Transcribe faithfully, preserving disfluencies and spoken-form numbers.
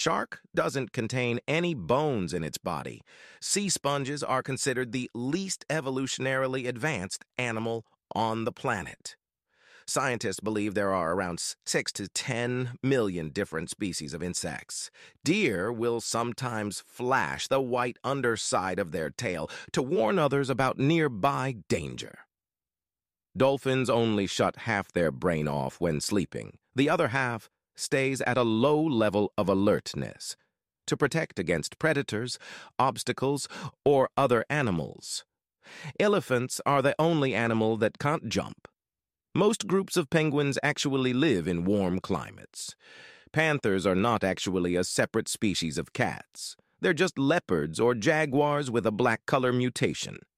Shark doesn't contain any bones in its body. Sea sponges are considered the least evolutionarily advanced animal on the planet. Scientists believe there are around six to ten million different species of insects. Deer will sometimes flash the white underside of their tail to warn others about nearby danger. Dolphins only shut half their brain off when sleeping. The other half stays at a low level of alertness to protect against predators, obstacles, or other animals. Elephants are the only animal that can't jump. Most groups of penguins actually live in warm climates. Panthers are not actually a separate species of cats. They're just leopards or jaguars with a black color mutation.